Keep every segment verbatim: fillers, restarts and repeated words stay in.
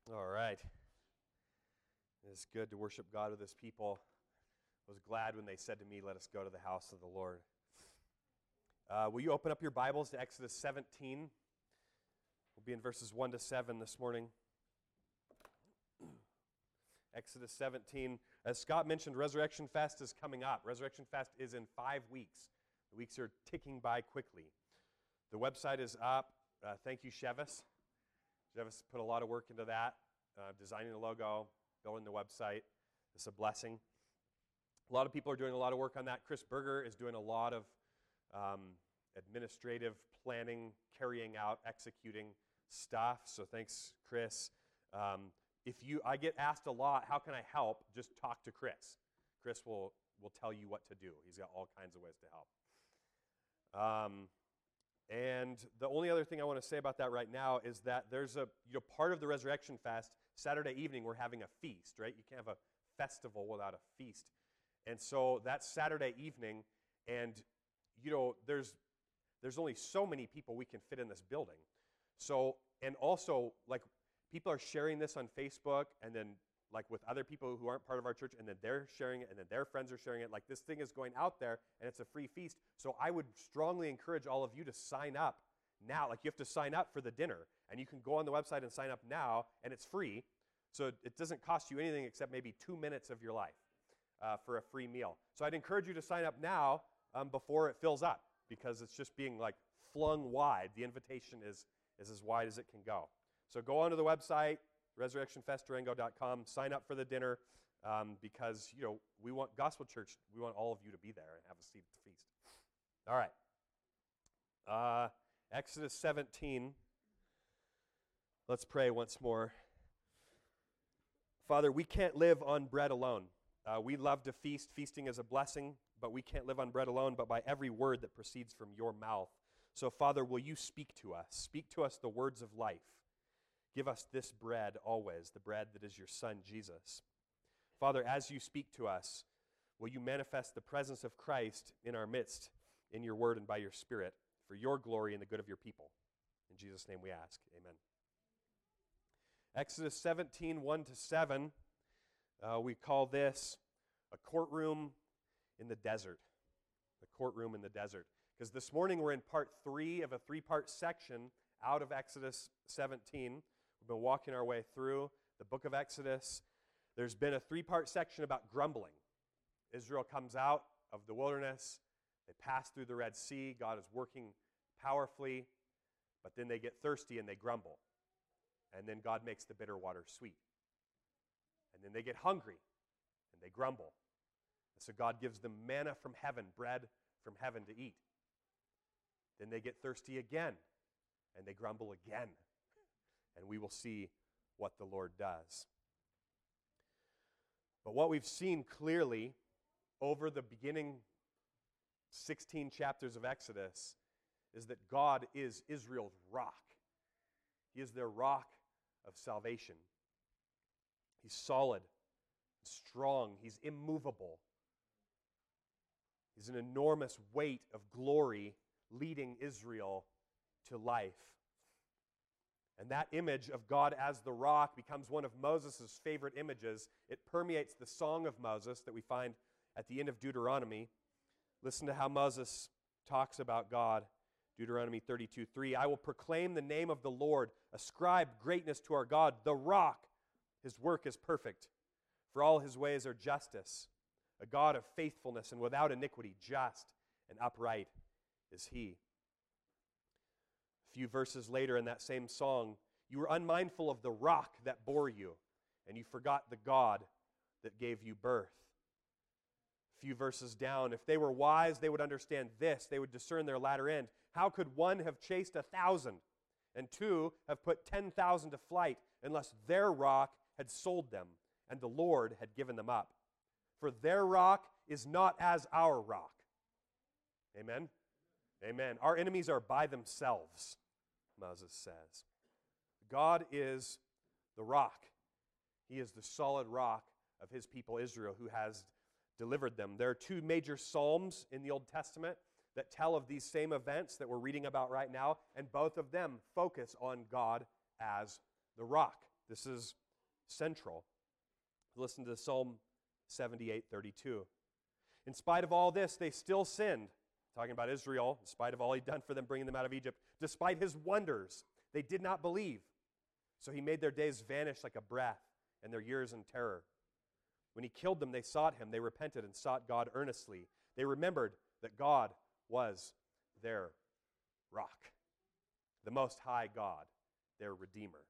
All right. It's good to worship God with His people. I was glad when they said to me, let us go to the house of the Lord. Uh, will you open up your Bibles to Exodus seventeen? We'll be in verses one to seven this morning. Exodus seventeen. As Scott mentioned, Resurrection Fest is coming up. Resurrection Fest is in five weeks. The weeks are ticking by quickly. The website is up. Uh, thank you, Chevis. Chevis put a lot of work into that, uh, designing the logo, building the website. It's a blessing. A lot of people are doing a lot of work on that. Chris Berger is doing a lot of um, administrative planning, carrying out, executing stuff. So thanks, Chris. Um, if you, I get asked a lot, how can I help? Just talk to Chris. Chris will will tell you what to do. He's got all kinds of ways to help. Um, and the only other thing I want to say about that right now is that there's a you know part of the Resurrection Fest. Saturday evening, we're having a feast, right? You can't have a festival without a feast. And so that's Saturday evening, and you know, there's there's only so many people we can fit in this building. So, and also, like, people are sharing this on Facebook, and then, like, with other people who aren't part of our church, and then they're sharing it, and then their friends are sharing it. Like, this thing is going out there, and it's a free feast. So I would strongly encourage all of you to sign up now. Like, you have to sign up for the dinner, and you can go on the website and sign up now, and it's free. So it doesn't cost you anything except maybe two minutes of your life uh, for a free meal. So I'd encourage you to sign up now um, before it fills up, because it's just being, like, flung wide. The invitation is, is as wide as it can go. So go onto the website, resurrection fest durango dot com, sign up for the dinner, um, because, you know, we want Gospel Church, we want all of you to be there and have a seat at the feast. All right. Uh, Exodus seventeen. Let's pray once more. Father, we can't live on bread alone. Uh, we love to feast. Feasting is a blessing, but we can't live on bread alone, but by every word that proceeds from your mouth. So, Father, will you speak to us? Speak to us the words of life. Give us this bread always, the bread that is your Son, Jesus. Father, as you speak to us, will you manifest the presence of Christ in our midst, in your word and by your Spirit, for your glory and the good of your people. In Jesus' name we ask, amen. Exodus seventeen, one to seven, uh, we call this a courtroom in the desert. A courtroom in the desert. Because this morning we're in part three of a three-part section out of Exodus seventeen. We've been walking our way through the book of Exodus. There's been a three-part section about grumbling. Israel comes out of the wilderness. They pass through the Red Sea. God is working powerfully. But then they get thirsty and they grumble. And then God makes the bitter water sweet. And then they get hungry and they grumble. And so God gives them manna from heaven, bread from heaven to eat. Then they get thirsty again and they grumble again. And we will see what the Lord does. But what we've seen clearly over the beginning sixteen chapters of Exodus is that God is Israel's rock. He is their rock of salvation. He's solid, strong, he's immovable. He's an enormous weight of glory leading Israel to life. And that image of God as the rock becomes one of Moses' favorite images. It permeates the Song of Moses that we find at the end of Deuteronomy. Listen to how Moses talks about God. Deuteronomy thirty-two, three. I will proclaim the name of the Lord, ascribe greatness to our God, the rock. His work is perfect, for all his ways are justice. A God of faithfulness and without iniquity, just and upright is he. A few verses later in that same song, you were unmindful of the rock that bore you, and you forgot the God that gave you birth. A few verses down, if they were wise, they would understand this. They would discern their latter end. How could one have chased a thousand, and two have put ten thousand to flight, unless their rock had sold them, and the Lord had given them up? For their rock is not as our rock. Amen? Amen. Our enemies are by themselves, Moses says. God is the rock. He is the solid rock of his people Israel, who has delivered them. There are two major psalms in the Old Testament that tell of these same events that we're reading about right now, and both of them focus on God as the rock. This is central. Listen to Psalm seventy-eight thirty-two. In spite of all this, they still sinned. Talking about Israel, in spite of all he'd done for them, bringing them out of Egypt. Despite his wonders, they did not believe. So he made their days vanish like a breath, and their years in terror. When he killed them, they sought him. They repented and sought God earnestly. They remembered that God was their rock, the Most High God, their Redeemer.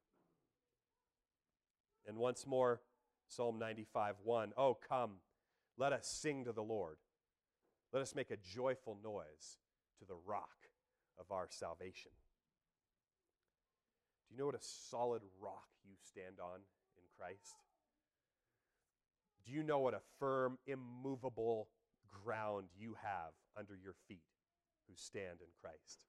And once more, Psalm ninety-five one. Oh, come, let us sing to the Lord. Let us make a joyful noise to the rock of our salvation. Do you know what a solid rock you stand on in Christ? Do you know what a firm, immovable ground you have under your feet who stand in Christ?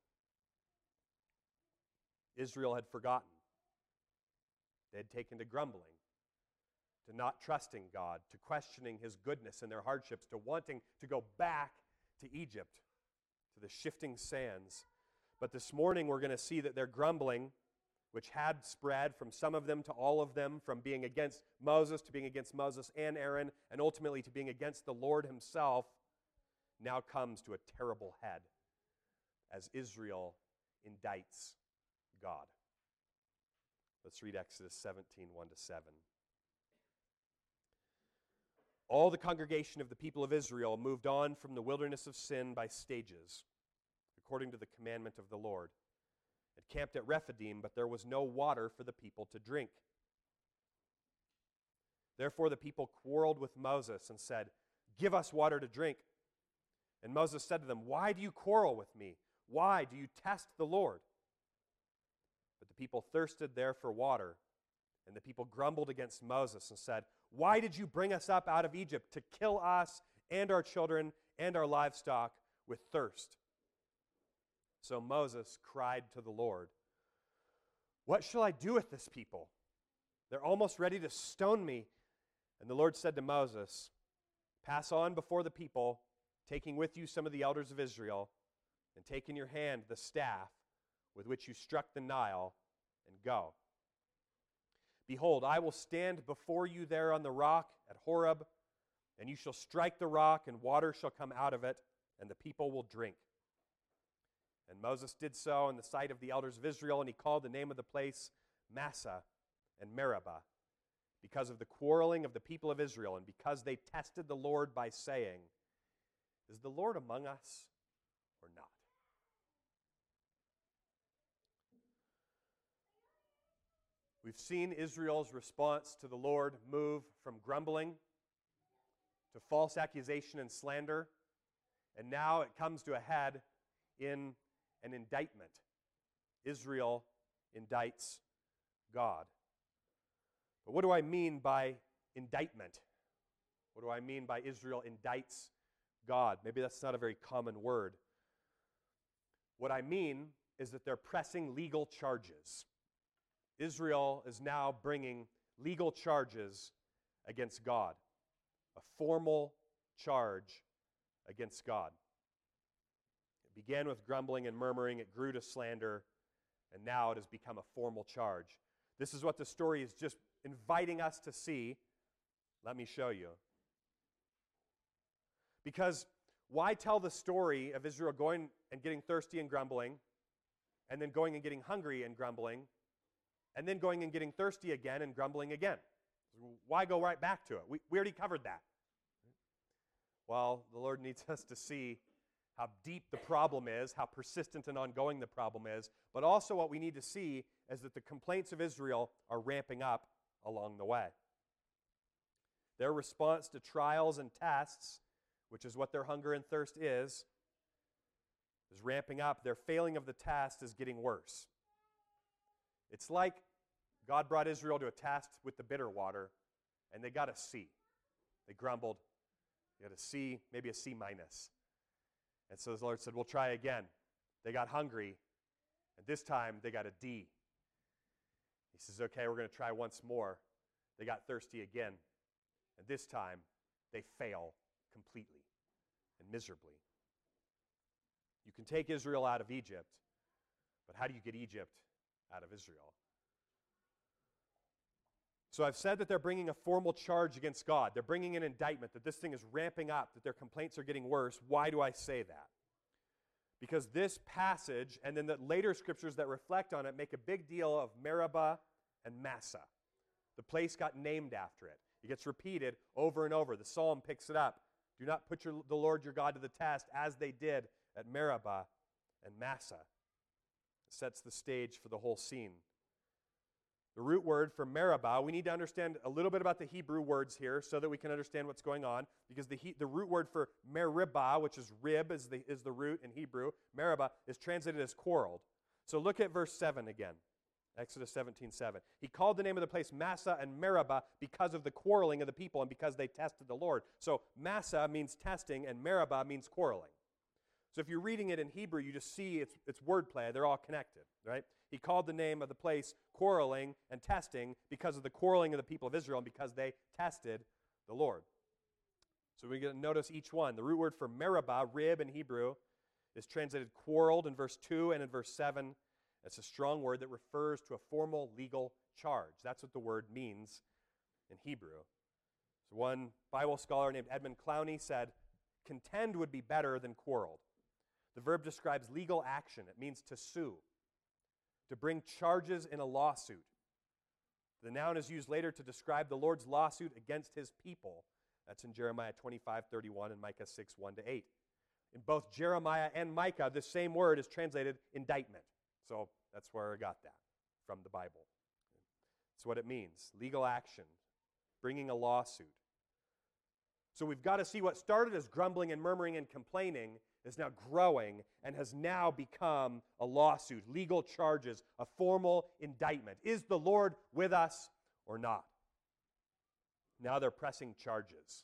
Israel had forgotten. They had taken to grumbling, to not trusting God, to questioning his goodness in their hardships, to wanting to go back to Egypt, to the shifting sands. But this morning we're going to see that their grumbling, which had spread from some of them to all of them, from being against Moses to being against Moses and Aaron, and ultimately to being against the Lord himself, now comes to a terrible head as Israel indicts God. Let's read Exodus seventeen, one to seven. All the congregation of the people of Israel moved on from the wilderness of sin by stages, according to the commandment of the Lord. It camped at Rephidim, but there was no water for the people to drink. Therefore the people quarreled with Moses and said, "Give us water to drink." And Moses said to them, "Why do you quarrel with me? Why do you test the Lord?" But the people thirsted there for water, and the people grumbled against Moses and said, "Why did you bring us up out of Egypt to kill us and our children and our livestock with thirst?" So Moses cried to the Lord, "What shall I do with this people? They're almost ready to stone me." And the Lord said to Moses, "Pass on before the people, taking with you some of the elders of Israel, and take in your hand the staff with which you struck the Nile, and go. Behold, I will stand before you there on the rock at Horeb, and you shall strike the rock, and water shall come out of it, and the people will drink." And Moses did so in the sight of the elders of Israel, and he called the name of the place Massah and Meribah, because of the quarreling of the people of Israel, and because they tested the Lord by saying, "Is the Lord among us or not?" We've seen Israel's response to the Lord move from grumbling to false accusation and slander, and now it comes to a head in an indictment. Israel indicts God. But what do I mean by indictment? What do I mean by Israel indicts God? Maybe that's not a very common word. What I mean is that they're pressing legal charges. Israel is now bringing legal charges against God, a formal charge against God. It began with grumbling and murmuring, it grew to slander, and now it has become a formal charge. This is what the story is just inviting us to see. Let me show you. Because why tell the story of Israel going and getting thirsty and grumbling, and then going and getting hungry and grumbling, and then going and getting thirsty again and grumbling again? Why go right back to it? We, we already covered that. Well, the Lord needs us to see how deep the problem is, how persistent and ongoing the problem is, but also what we need to see is that the complaints of Israel are ramping up along the way. Their response to trials and tests, which is what their hunger and thirst is, is ramping up. Their failing of the test is getting worse. It's like God brought Israel to a test with the bitter water, and they got a C. They grumbled. They got a C, maybe a C minus. And so the Lord said, "We'll try again." They got hungry, and this time they got a D. He says, "Okay, we're going to try once more." They got thirsty again, and this time they fail completely and miserably. You can take Israel out of Egypt, but how do you get Egypt out of Israel? So I've said that they're bringing a formal charge against God. They're bringing an indictment, that this thing is ramping up, that their complaints are getting worse. Why do I say that? Because this passage and then the later scriptures that reflect on it make a big deal of Meribah and Massah. The place got named after it. It gets repeated over and over. The psalm picks it up. Do not put your, the Lord your God to the test, as they did at Meribah and Massah. It sets the stage for the whole scene. The root word for Meribah, we need to understand a little bit about the Hebrew words here so that we can understand what's going on, because the, he, the root word for Meribah, which is rib, is the, is the root in Hebrew, Meribah, is translated as quarreled. So look at verse seven again, Exodus seventeen seven. He called the name of the place Massah and Meribah because of the quarreling of the people and because they tested the Lord. So Massah means testing and Meribah means quarreling. So if you're reading it in Hebrew, you just see it's, it's wordplay. They're all connected, right? He called the name of the place quarreling and testing because of the quarreling of the people of Israel and because they tested the Lord. So we're going to notice each one. The root word for Meribah, rib in Hebrew, is translated quarreled in verse two and in verse seven. It's a strong word that refers to a formal legal charge. That's what the word means in Hebrew. So one Bible scholar named Edmund Clowney said, contend would be better than quarreled. The verb describes legal action. It means to sue, to bring charges in a lawsuit. The noun is used later to describe the Lord's lawsuit against his people. That's in Jeremiah twenty-five thirty-one and Micah six one to eight. In both Jeremiah and Micah, the same word is translated indictment. So that's where I got that, from the Bible. That's what it means, legal action, bringing a lawsuit. So we've got to see what started as grumbling and murmuring and complaining is now growing and has now become a lawsuit, legal charges, a formal indictment. Is the Lord with us or not? Now they're pressing charges.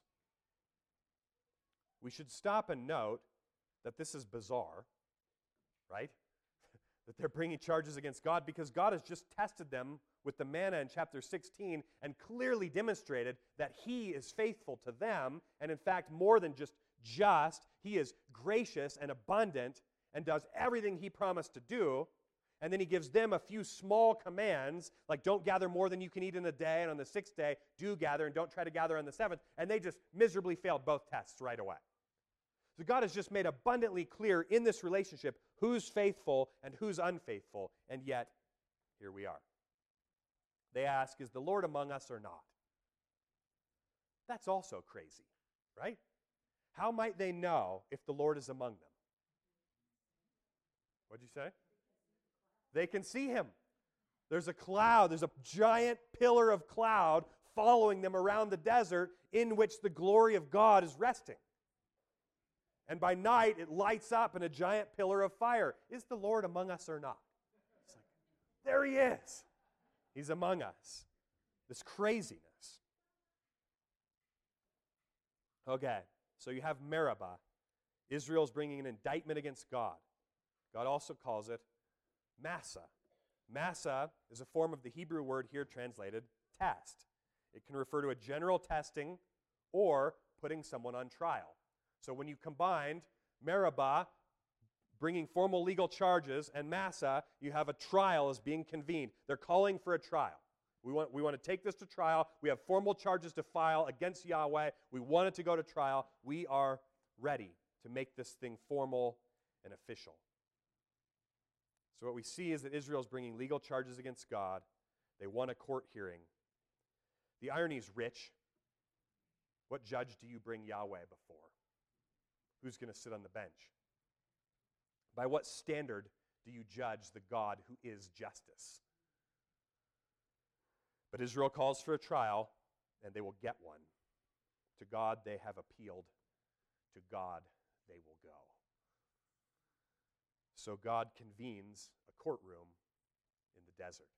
We should stop and note that this is bizarre, right? That they're bringing charges against God because God has just tested them with the manna in chapter sixteen and clearly demonstrated that he is faithful to them, and in fact, more than just just, he is gracious and abundant and does everything he promised to do. And then he gives them a few small commands, like don't gather more than you can eat in a day, and on the sixth day, do gather, and don't try to gather on the seventh. And they just miserably failed both tests right away. So God has just made abundantly clear in this relationship who's faithful and who's unfaithful, and yet here we are. They ask, is the Lord among us or not? That's also crazy, right? How might they know if the Lord is among them? What'd you say? They can see him. There's a cloud, there's a giant pillar of cloud following them around the desert in which the glory of God is resting. And by night, it lights up in a giant pillar of fire. Is the Lord among us or not? It's like, there he is. He's among us. This craziness. Okay, so you have Meribah. Israel's bringing an indictment against God. God also calls it Massah. Massah is a form of the Hebrew word here translated test. It can refer to a general testing or putting someone on trial. So when you combined Meribah, bringing formal legal charges, and Massah, you have a trial is being convened. They're calling for a trial. We want, we want to take this to trial. We have formal charges to file against Yahweh. We want it to go to trial. We are ready to make this thing formal and official. So what we see is that Israel is bringing legal charges against God. They want a court hearing. The irony is rich. What judge do you bring Yahweh before? Who's going to sit on the bench? By what standard do you judge the God who is justice? But Israel calls for a trial, and they will get one. To God they have appealed. To God they will go. So God convenes a courtroom in the desert.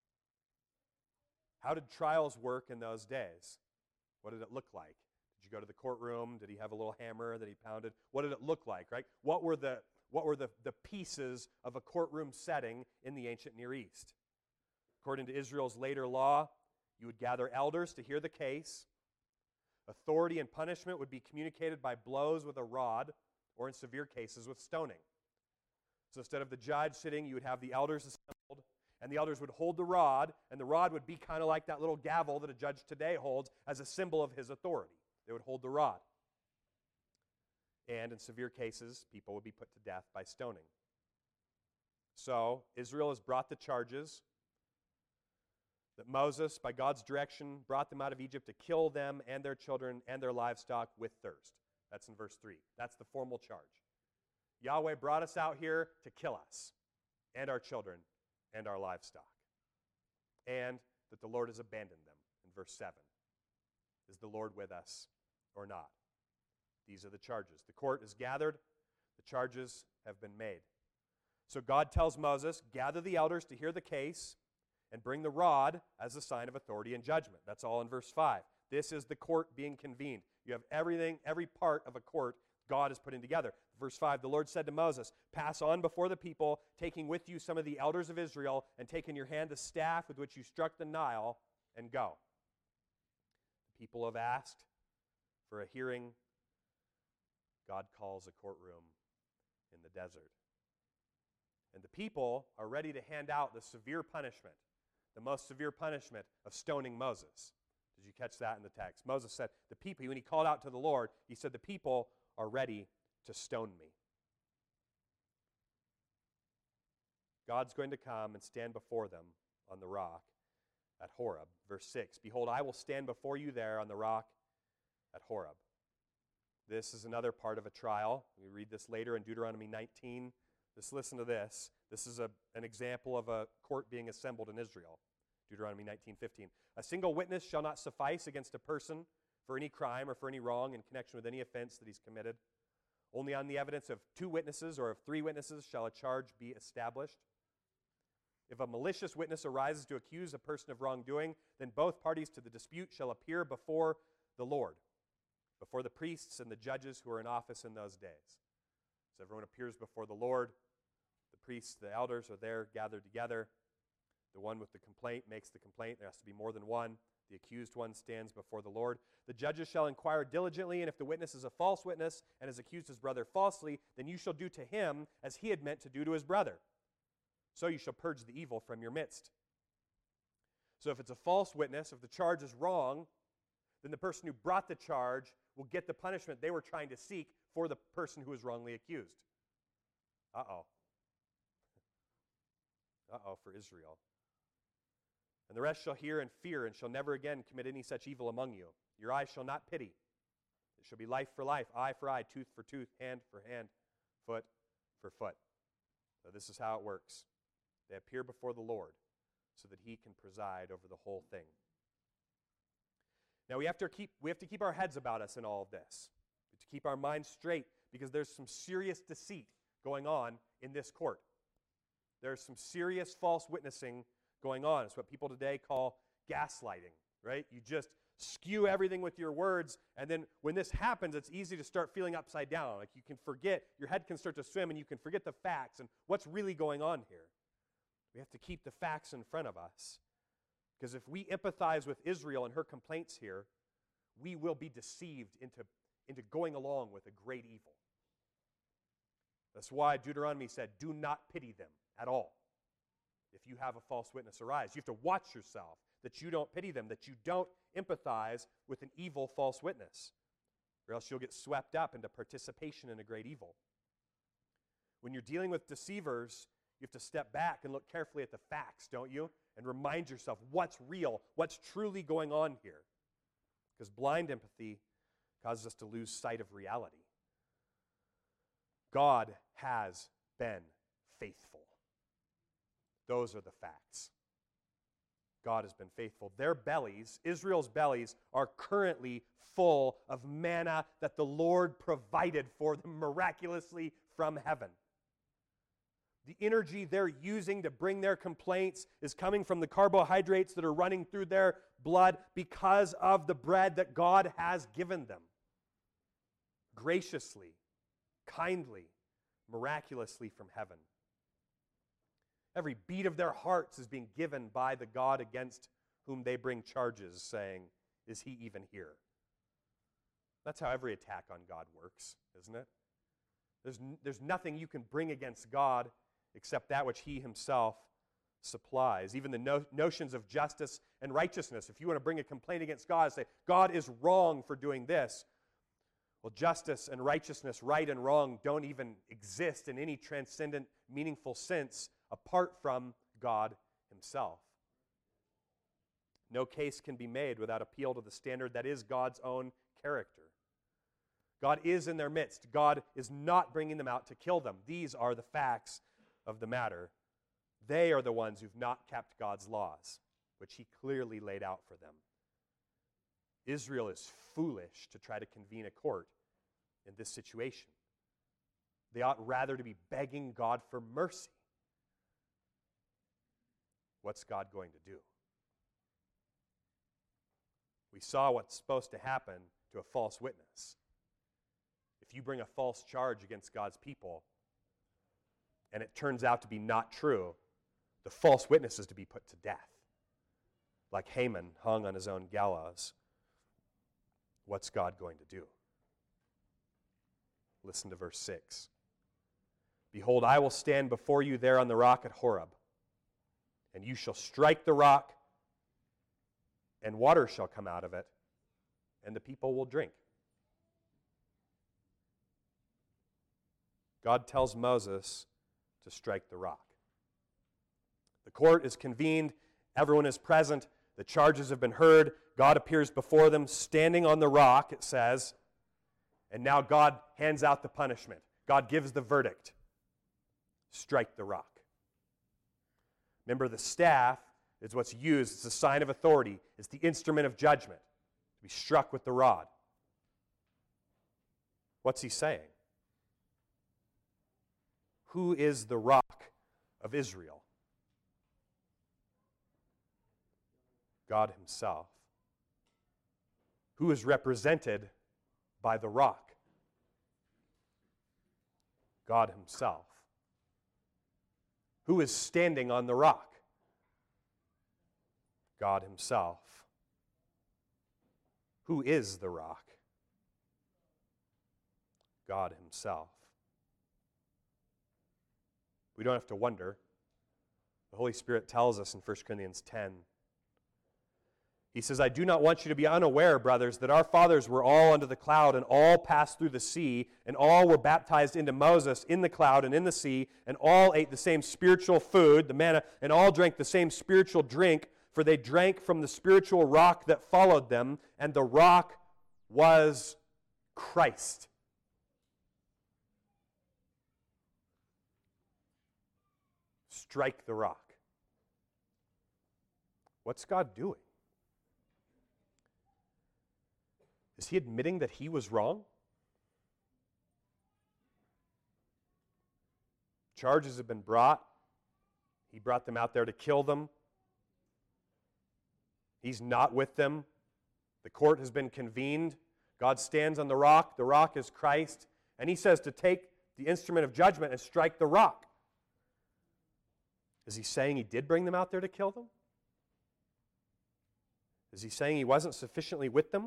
How did trials work in those days? What did it look like? Did you go to the courtroom? Did he have a little hammer that he pounded? What did it look like, right? What were the, what were the, the pieces of a courtroom setting in the ancient Near East? According to Israel's later law, you would gather elders to hear the case. Authority and punishment would be communicated by blows with a rod, or in severe cases with stoning. So instead of the judge sitting, you would have the elders assembled, And the elders would hold the rod, and the rod would be kind of like that little gavel that a judge today holds as a symbol of his authority. They would hold the rod. And in severe cases, people would be put to death by stoning. So Israel has brought the charges that Moses, by God's direction, brought them out of Egypt to kill them and their children and their livestock with thirst. That's in verse three. That's the formal charge. Yahweh brought us out here to kill us and our children and our livestock. And that the Lord has abandoned them in verse seven. Is the Lord with us or not? These are the charges. The court is gathered. The charges have been made. So God tells Moses, gather the elders to hear the case and bring the rod as a sign of authority and judgment. That's all in verse five. This is the court being convened. You have everything, every part of a court God is putting together. Verse five, the Lord said to Moses, pass on before the people, taking with you some of the elders of Israel, and take in your hand the staff with which you struck the Nile, and go. The people have asked for a hearing. God calls a courtroom in the desert. And the people are ready to hand out the severe punishment, the most severe punishment of stoning Moses. Did you catch that in the text? Moses said, the people, when he called out to the Lord, he said, the people are ready to stone me. God's going to come and stand before them on the rock at Horeb. Verse six, behold, I will stand before you there on the rock at Horeb. This is another part of a trial. We read this later in Deuteronomy nineteen. Just listen to this. This is a, an example of a court being assembled in Israel. Deuteronomy nineteen fifteen. A single witness shall not suffice against a person for any crime or for any wrong in connection with any offense that he's committed. Only on the evidence of two witnesses or of three witnesses shall a charge be established. If a malicious witness arises to accuse a person of wrongdoing, then both parties to the dispute shall appear before the Lord, before the priests and the judges who are in office in those days. So everyone appears before the Lord. The priests, the elders are there gathered together. The one with the complaint makes the complaint. There has to be more than one. The accused one stands before the Lord. The judges shall inquire diligently, and if the witness is a false witness and has accused his brother falsely, then you shall do to him as he had meant to do to his brother. So you shall purge the evil from your midst. So if it's a false witness, if the charge is wrong, then the person who brought the charge will get the punishment they were trying to seek for the person who was wrongly accused. Uh-oh. Uh-oh for Israel. And the rest shall hear and fear, and shall never again commit any such evil among you. Your eyes shall not pity. It shall be life for life, eye for eye, tooth for tooth, hand for hand, foot for foot. So this is how it works. They appear before the Lord so that he can preside over the whole thing. Now we have to keep we have to keep our heads about us in all of this. We have to keep our minds straight because there's some serious deceit going on in this court. There's some serious false witnessing going on. It's what people today call gaslighting, right? You just skew everything with your words, and then when this happens, it's easy to start feeling upside down. Like you can forget, your head can start to swim, and you can forget the facts and what's really going on here. We have to keep the facts in front of us. Because if we empathize with Israel and her complaints here, we will be deceived into, into going along with a great evil. That's why Deuteronomy said, do not pity them at all. If you have a false witness arise, you have to watch yourself that you don't pity them, that you don't empathize with an evil false witness, or else you'll get swept up into participation in a great evil. When you're dealing with deceivers, you have to step back and look carefully at the facts, don't you? And remind yourself what's real, what's truly going on here. Because blind empathy causes us to lose sight of reality. God has been faithful. Those are the facts. God has been faithful. Their bellies, Israel's bellies, are currently full of manna that the Lord provided for them miraculously from heaven. The energy they're using to bring their complaints is coming from the carbohydrates that are running through their blood because of the bread that God has given them. Graciously, kindly, miraculously from heaven. Every beat of their hearts is being given by the God against whom they bring charges, saying, is he even here? That's how every attack on God works, isn't it? There's, there's nothing you can bring against God except that which he himself supplies. Even the no- notions of justice and righteousness. If you want to bring a complaint against God and say, God is wrong for doing this, well, justice and righteousness, right and wrong, don't even exist in any transcendent, meaningful sense apart from God himself. No case can be made without appeal to the standard that is God's own character. God is in their midst. God is not bringing them out to kill them. These are the facts of the matter. They are the ones who've not kept God's laws, which he clearly laid out for them. Israel is foolish to try to convene a court in this situation. They ought rather to be begging God for mercy. What's God going to do? We saw what's supposed to happen to a false witness. If you bring a false charge against God's people and it turns out to be not true, the false witness is to be put to death, like Haman hung on his own gallows. What's God going to do? Listen to verse six. Behold, I will stand before you there on the rock at Horeb, and you shall strike the rock, and water shall come out of it, and the people will drink. God tells Moses to strike the rock. The court is convened, everyone is present, the charges have been heard, God appears before them, standing on the rock, it says, and now God hands out the punishment. God gives the verdict. Strike the rock. Remember, the staff is what's used. It's a sign of authority. It's the instrument of judgment. To be struck with the rod. What's he saying? Who is the rock of Israel? God himself. Who is represented by the rock? God himself. Who is standing on the rock? God himself. Who is the rock? God himself. We don't have to wonder. The Holy Spirit tells us in First Corinthians ten. He says, I do not want you to be unaware, brothers, that our fathers were all under the cloud and all passed through the sea, and all were baptized into Moses in the cloud and in the sea, and all ate the same spiritual food, the manna, and all drank the same spiritual drink, for they drank from the spiritual rock that followed them, and the rock was Christ. Strike the rock. What's God doing? Is he admitting that he was wrong? Charges have been brought. He brought them out there to kill them. He's not with them. The court has been convened. God stands on the rock. The rock is Christ. And he says to take the instrument of judgment and strike the rock. Is he saying he did bring them out there to kill them? Is he saying he wasn't sufficiently with them?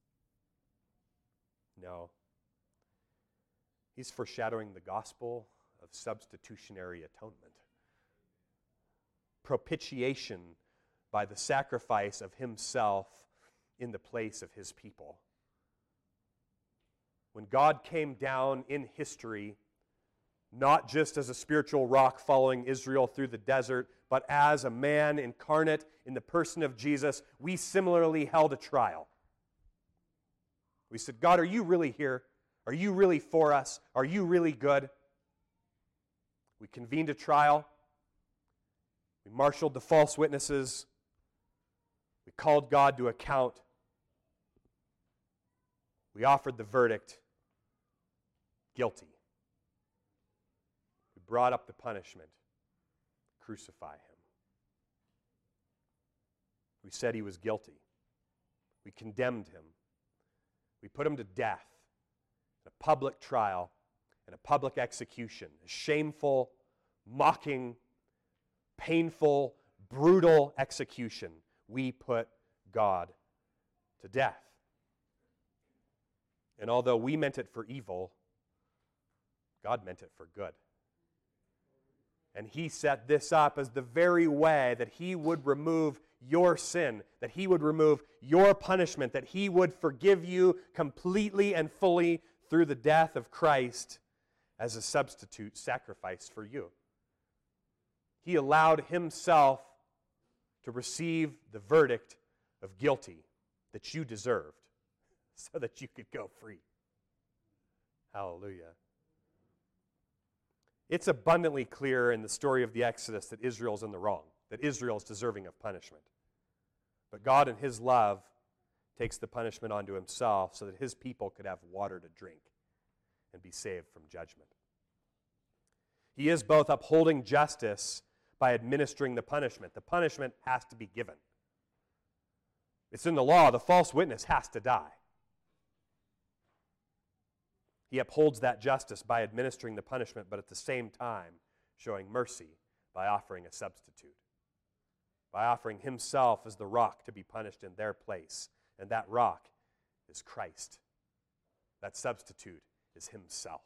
No. He's foreshadowing the gospel of substitutionary atonement. Propitiation by the sacrifice of himself in the place of his people. When God came down in history, not just as a spiritual rock following Israel through the desert, but as a man incarnate in the person of Jesus, we similarly held a trial. We said, God, are you really here? Are you really for us? Are you really good? We convened a trial. We marshaled the false witnesses. We called God to account. We offered the verdict, guilty. We brought up the punishment, crucify him. We said he was guilty. We condemned him. We put him to death in a public trial and a public execution, a shameful, mocking, painful, brutal execution. We put God to death. And although we meant it for evil, God meant it for good. And he set this up as the very way that he would remove your sin, that he would remove your punishment, that he would forgive you completely and fully through the death of Christ as a substitute sacrifice for you. He allowed himself to receive the verdict of guilty that you deserved so that you could go free. Hallelujah. It's abundantly clear in the story of the Exodus that Israel's in the wrong, that Israel is deserving of punishment. But God in his love takes the punishment onto himself so that his people could have water to drink and be saved from judgment. He is both upholding justice by administering the punishment. The punishment has to be given. It's in the law. The false witness has to die. He upholds that justice by administering the punishment, but at the same time showing mercy by offering a substitute, by offering himself as the rock to be punished in their place. And that rock is Christ. That substitute is himself.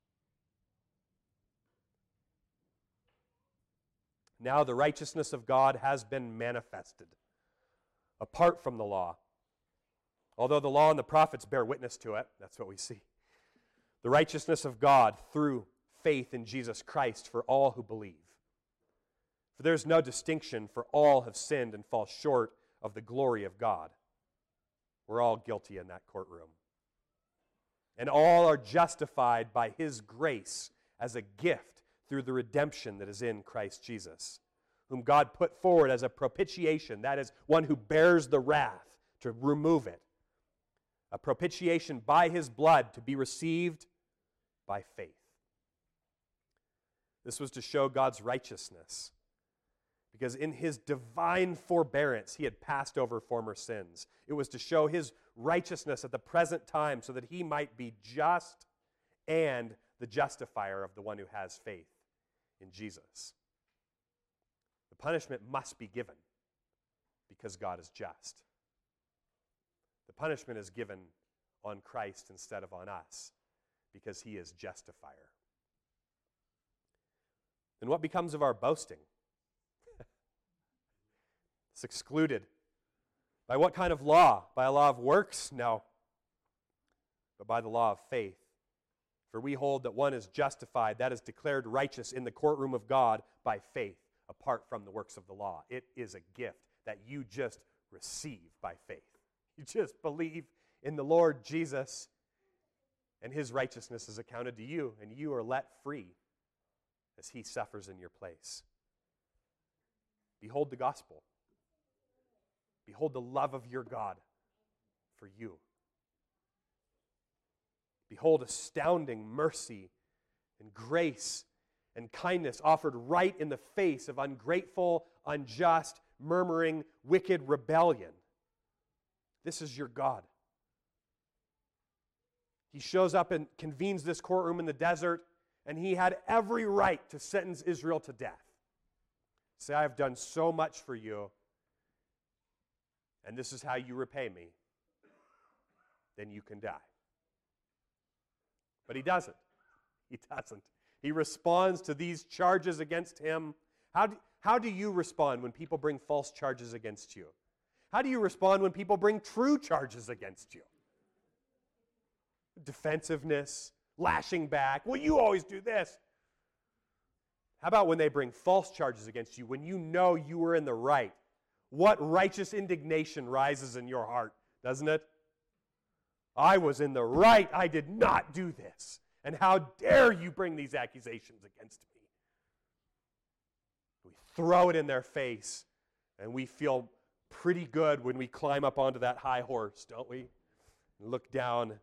Now the righteousness of God has been manifested apart from the law. Although the law and the prophets bear witness to it, that's what we see. The righteousness of God through faith in Jesus Christ for all who believe. For there is no distinction, for all have sinned and fall short of the glory of God. We're all guilty in that courtroom. And all are justified by his grace as a gift through the redemption that is in Christ Jesus, whom God put forward as a propitiation, that is, one who bears the wrath to remove it. A propitiation by his blood to be received by faith. This was to show God's righteousness, because in his divine forbearance he had passed over former sins. It was to show his righteousness at the present time so that he might be just and the justifier of the one who has faith in Jesus. The punishment must be given because God is just. The punishment is given on Christ instead of on us because he is justifier. Then what becomes of our boasting? It's excluded. By what kind of law? By a law of works? No. But by the law of faith. For we hold that one is justified, that is declared righteous in the courtroom of God by faith, apart from the works of the law. It is a gift that you just receive by faith. You just believe in the Lord Jesus, and his righteousness is accounted to you, and you are let free as he suffers in your place. Behold the gospel. Behold the love of your God for you. Behold astounding mercy and grace and kindness offered right in the face of ungrateful, unjust, murmuring, wicked rebellion. This is your God. He shows up and convenes this courtroom in the desert, and he had every right to sentence Israel to death. Say, I have done so much for you, and this is how you repay me. Then you can die. But he doesn't. He doesn't. He responds to these charges against him. How do, how do you respond when people bring false charges against you? How do you respond when people bring true charges against you? Defensiveness, lashing back. Well, you always do this. How about when they bring false charges against you, when you know you were in the right? What righteous indignation rises in your heart, doesn't it? I was in the right. I did not do this. And how dare you bring these accusations against me? We throw it in their face, and we feel pretty good when we climb up onto that high horse, don't we? And look down.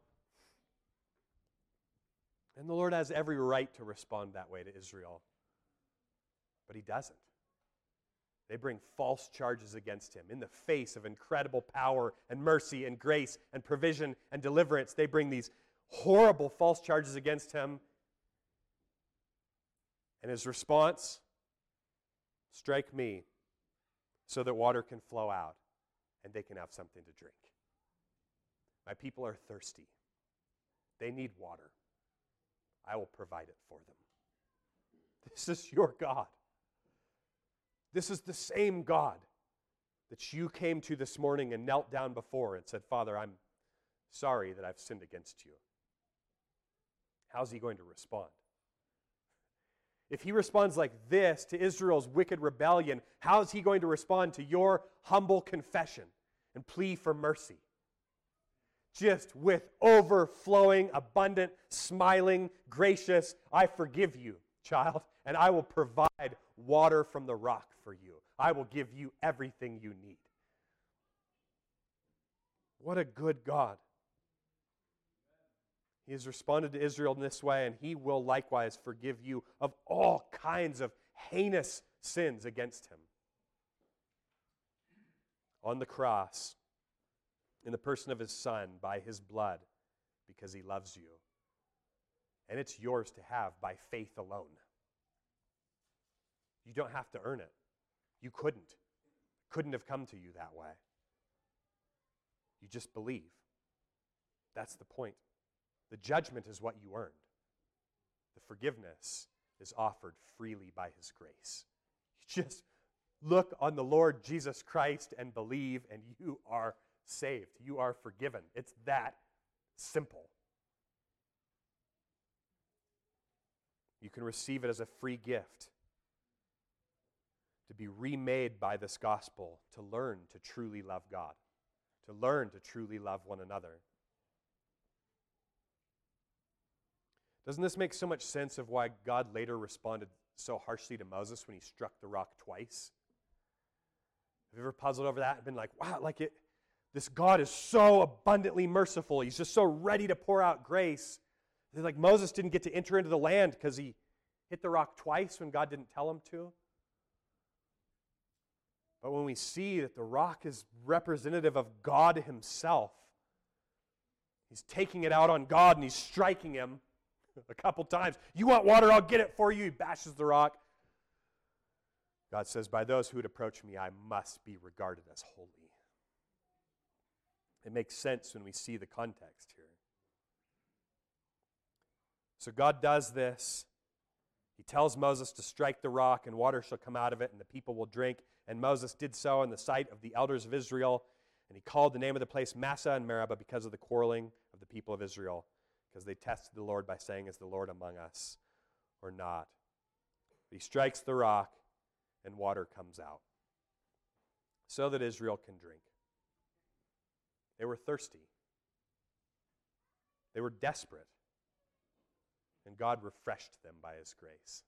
And the Lord has every right to respond that way to Israel. But he doesn't. They bring false charges against him. In the face of incredible power and mercy and grace and provision and deliverance, they bring these horrible false charges against him. And his response, strike me so that water can flow out and they can have something to drink. My people are thirsty. They need water. I will provide it for them. This is your God. This is the same God that you came to this morning and knelt down before and said, Father, I'm sorry that I've sinned against you. How's he going to respond? If he responds like this to Israel's wicked rebellion, how is he going to respond to your humble confession and plea for mercy? Just with overflowing, abundant, smiling, gracious, I forgive you, child, and I will provide water from the rock for you. I will give you everything you need. What a good God. He has responded to Israel in this way, and he will likewise forgive you of all kinds of heinous sins against him. On the cross, in the person of his Son, by his blood, because he loves you. And it's yours to have by faith alone. You don't have to earn it. You couldn't. Couldn't have come to you that way. You just believe. That's the point. The judgment is what you earned. The forgiveness is offered freely by his grace. You just look on the Lord Jesus Christ and believe, and you are saved. You are forgiven. It's that simple. You can receive it as a free gift to be remade by this gospel, to learn to truly love God, to learn to truly love one another. Doesn't this make so much sense of why God later responded so harshly to Moses when he struck the rock twice? Have you ever puzzled over that and been like, wow, like it, this God is so abundantly merciful. He's just so ready to pour out grace. It's like Moses didn't get to enter into the land because he hit the rock twice when God didn't tell him to. But when we see that the rock is representative of God himself, he's taking it out on God and he's striking him a couple times. You want water? I'll get it for you. He bashes the rock. God says, by those who would approach me, I must be regarded as holy. It makes sense when we see the context here. So God does this. He tells Moses to strike the rock, and water shall come out of it, and the people will drink. And Moses did so in the sight of the elders of Israel, and he called the name of the place Massah and Meribah because of the quarreling of the people of Israel, because they tested the Lord by saying, is the Lord among us or not? He strikes the rock, and water comes out, so that Israel can drink. They were thirsty. They were desperate. And God refreshed them by his grace.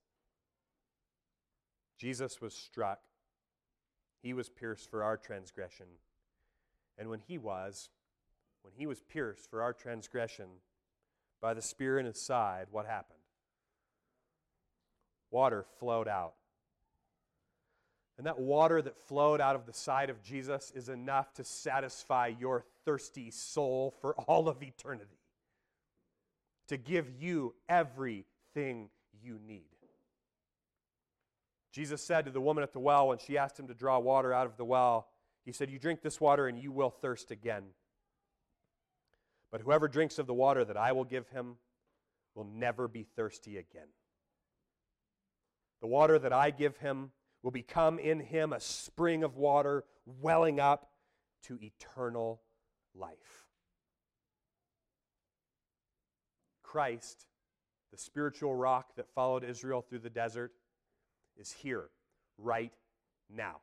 Jesus was struck. He was pierced for our transgression. And when he was, when he was pierced for our transgression by the spear in his side, what happened? Water flowed out. And that water that flowed out of the side of Jesus is enough to satisfy your thirsty soul for all of eternity. To give you everything you need. Jesus said to the woman at the well when she asked him to draw water out of the well, he said, you drink this water and you will thirst again. But whoever drinks of the water that I will give him will never be thirsty again. The water that I give him will become in him a spring of water welling up to eternal life. Christ, the spiritual rock that followed Israel through the desert, is here right now.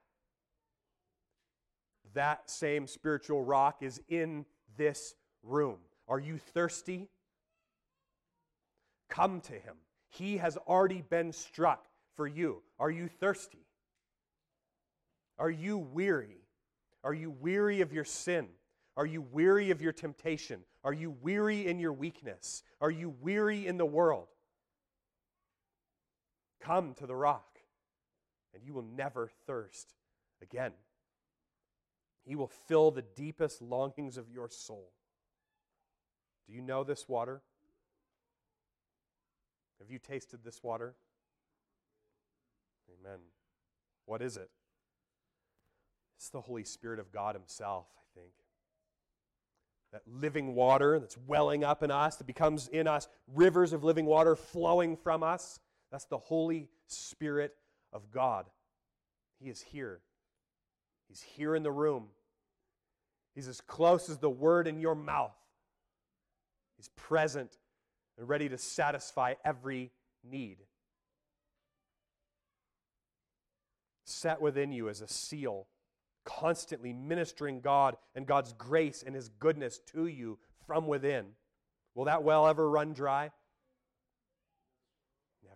That same spiritual rock is in this room. Are you thirsty? Come to him. He has already been struck for you. Are you thirsty? Are you weary? Are you weary of your sin? Are you weary of your temptation? Are you weary in your weakness? Are you weary in the world? Come to the rock, and you will never thirst again. He will fill the deepest longings of your soul. Do you know this water? Have you tasted this water? Amen. What is it? It's the Holy Spirit of God himself, I think. That living water that's welling up in us, that becomes in us rivers of living water flowing from us. That's the Holy Spirit of God. He is here. He's here in the room. He's as close as the word in your mouth. He's present and ready to satisfy every need. Set within you as a seal, constantly ministering God and God's grace and His goodness to you from within. Will that well ever run dry? Never.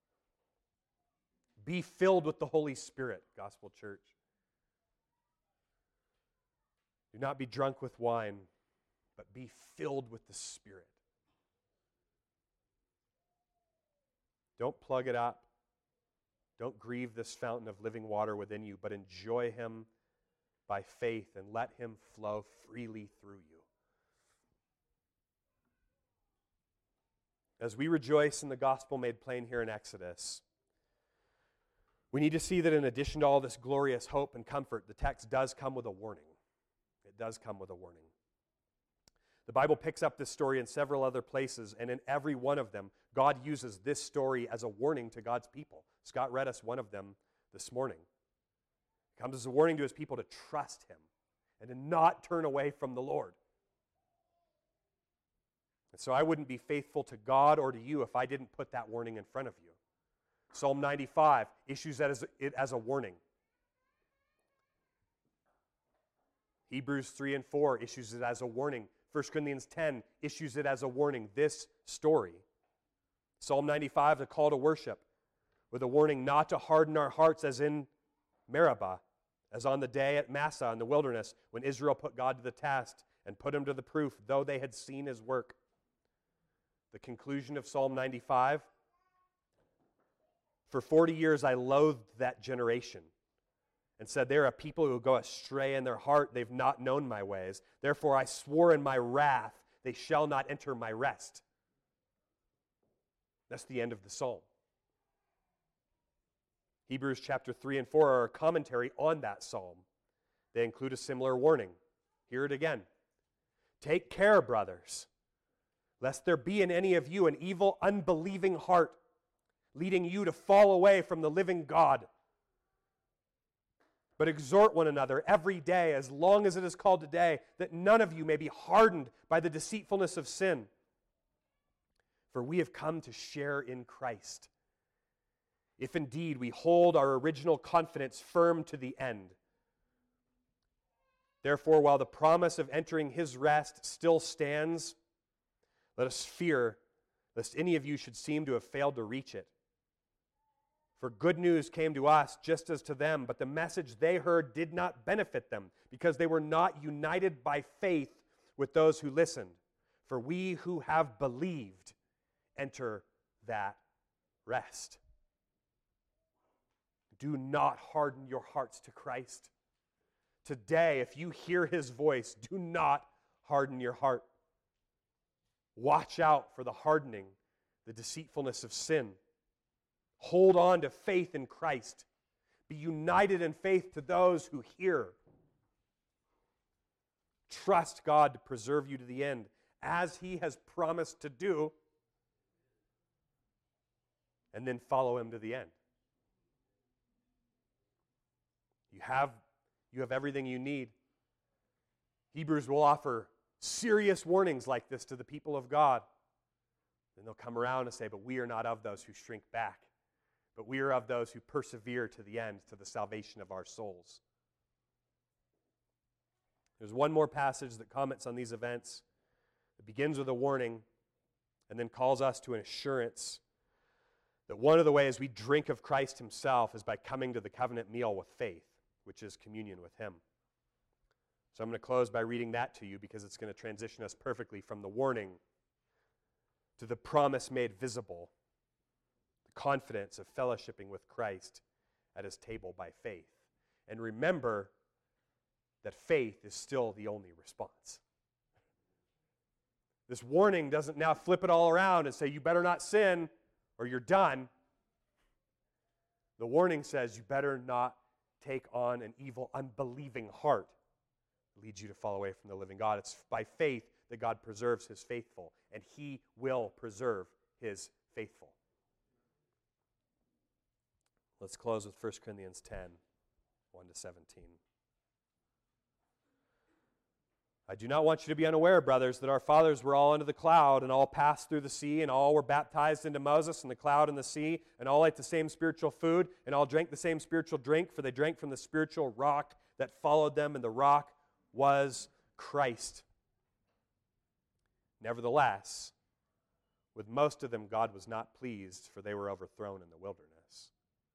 Be filled with the Holy Spirit, Gospel Church. Do not be drunk with wine, but be filled with the Spirit. Don't plug it up. Don't grieve this fountain of living water within you, but enjoy Him by faith and let Him flow freely through you. As we rejoice in the gospel made plain here in Exodus, we need to see that in addition to all this glorious hope and comfort, the text does come with a warning. It does come with a warning. The Bible picks up this story in several other places, and in every one of them, God uses this story as a warning to God's people. Scott read us one of them this morning. It comes as a warning to His people to trust Him and to not turn away from the Lord. And so I wouldn't be faithful to God or to you if I didn't put that warning in front of you. Psalm ninety-five issues that as, it as a warning. Hebrews three and four issues it as a warning. First Corinthians ten issues it as a warning. This story. Psalm ninety-five, the call to worship, with a warning not to harden our hearts as in Meribah, as on the day at Massah in the wilderness, when Israel put God to the test and put Him to the proof, though they had seen His work. The conclusion of Psalm ninety-five, for forty years I loathed that generation and said, they are a people who go astray in their heart. They've not known my ways. Therefore I swore in my wrath, they shall not enter my rest. That's the end of the psalm. Hebrews chapter three and four are a commentary on that psalm. They include a similar warning. Hear it again. Take care, brothers, lest there be in any of you an evil, unbelieving heart, leading you to fall away from the living God. But exhort one another every day, as long as it is called today, that none of you may be hardened by the deceitfulness of sin. For we have come to share in Christ, if indeed we hold our original confidence firm to the end. Therefore, while the promise of entering His rest still stands, let us fear lest any of you should seem to have failed to reach it. For good news came to us just as to them, but the message they heard did not benefit them, because they were not united by faith with those who listened. For we who have believed enter that rest. Do not harden your hearts to Christ. Today, if you hear His voice, do not harden your heart. Watch out for the hardening, the deceitfulness of sin. Hold on to faith in Christ. Be united in faith to those who hear. Trust God to preserve you to the end, as He has promised to do, and then follow Him to the end. You have, you have everything you need. Hebrews will offer serious warnings like this to the people of God. Then they'll come around and say, but we are not of those who shrink back, but we are of those who persevere to the end, to the salvation of our souls. There's one more passage that comments on these events. It begins with a warning and then calls us to an assurance that one of the ways we drink of Christ Himself is by coming to the covenant meal with faith, which is communion with Him. So I'm going to close by reading that to you, because it's going to transition us perfectly from the warning to the promise made visible, the confidence of fellowshipping with Christ at His table by faith. And remember that faith is still the only response. This warning doesn't now flip it all around and say, you better not sin or you're done. The warning says, you better not take on an evil, unbelieving heart that leads you to fall away from the living God. It's by faith that God preserves His faithful, and He will preserve His faithful. Let's close with First Corinthians ten. one to seventeen. I do not want you to be unaware, brothers, that our fathers were all under the cloud, and all passed through the sea, and all were baptized into Moses in the cloud and the sea, and all ate the same spiritual food, and all drank the same spiritual drink, for they drank from the spiritual rock that followed them, and the rock was Christ. Nevertheless, with most of them God was not pleased, for they were overthrown in the wilderness.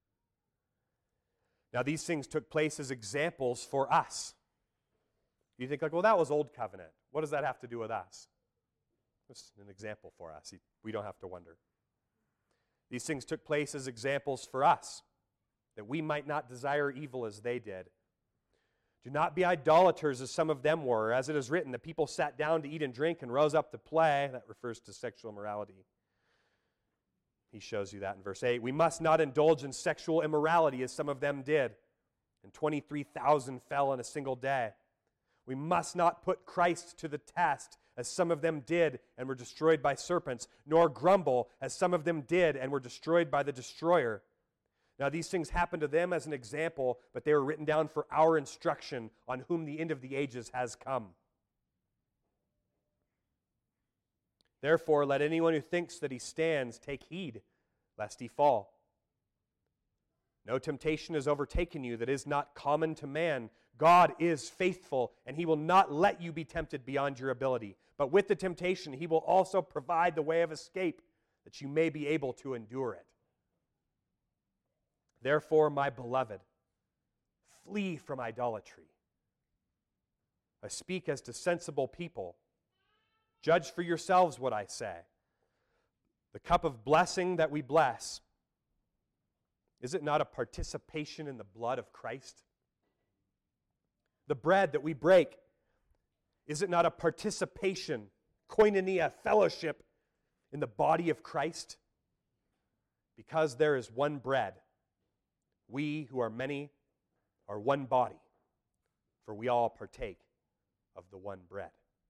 Now these things took place as examples for us. You think like, well, that was old covenant. What does that have to do with us? It's an example for us. We don't have to wonder. These things took place as examples for us, that we might not desire evil as they did. Do not be idolaters as some of them were. As it is written, the people sat down to eat and drink and rose up to play. That refers to sexual immorality. He shows you that in verse eight. We must not indulge in sexual immorality as some of them did, and twenty-three thousand fell in a single day. We must not put Christ to the test, as some of them did and were destroyed by serpents, nor grumble, as some of them did and were destroyed by the destroyer. Now these things happened to them as an example, but they were written down for our instruction, on whom the end of the ages has come. Therefore, let anyone who thinks that he stands take heed, lest he fall. No temptation has overtaken you that is not common to man. God is faithful, and he will not let you be tempted beyond your ability. But with the temptation, he will also provide the way of escape, that you may be able to endure it. Therefore, my beloved, flee from idolatry. I speak as to sensible people. Judge for yourselves what I say. The cup of blessing that we bless, is it not a participation in the blood of Christ? The bread that we break, is it not a participation, koinonia, fellowship, in the body of Christ? Because there is one bread, we who are many are one body, for we all partake of the one bread.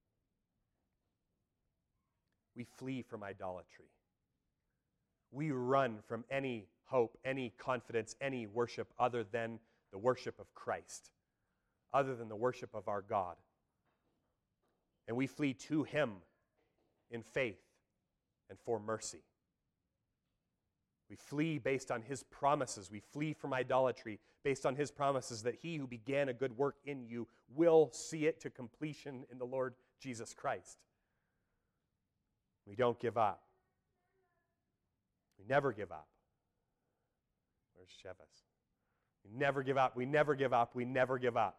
We flee from idolatry. We run from any hope, any confidence, any worship other than the worship of Christ, other than the worship of our God. And we flee to him in faith and for mercy. We flee based on his promises. We flee from idolatry based on his promises that he who began a good work in you will see it to completion in the Lord Jesus Christ. We don't give up. We never give up. Where's Chevis? We never give up. We never give up. We never give up.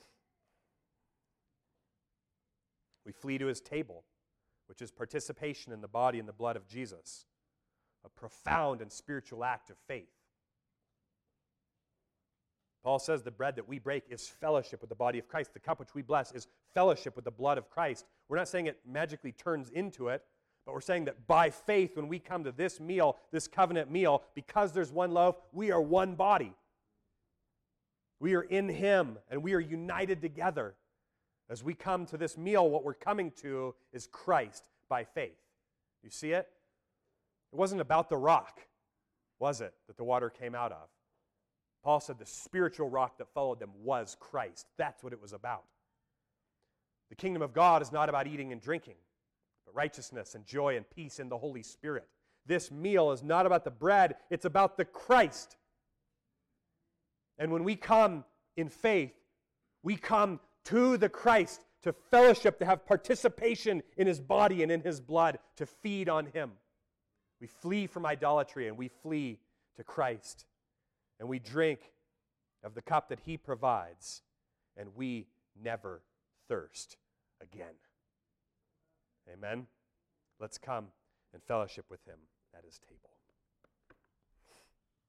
We flee to his table, which is participation in the body and the blood of Jesus, a profound and spiritual act of faith. Paul says the bread that we break is fellowship with the body of Christ. The cup which we bless is fellowship with the blood of Christ. We're not saying it magically turns into it, but we're saying that by faith, when we come to this meal, this covenant meal, because there's one loaf, we are one body. We are in him, and we are united together. As we come to this meal, what we're coming to is Christ by faith. You see it? It wasn't about the rock, was it, that the water came out of? Paul said the spiritual rock that followed them was Christ. That's what it was about. The kingdom of God is not about eating and drinking, but righteousness and joy and peace in the Holy Spirit. This meal is not about the bread, it's about the Christ. And when we come in faith, we come to the Christ, to fellowship, to have participation in his body and in his blood, to feed on him. We flee from idolatry and we flee to Christ. And we drink of the cup that he provides, and we never thirst again. Amen? Let's come and fellowship with him at his table.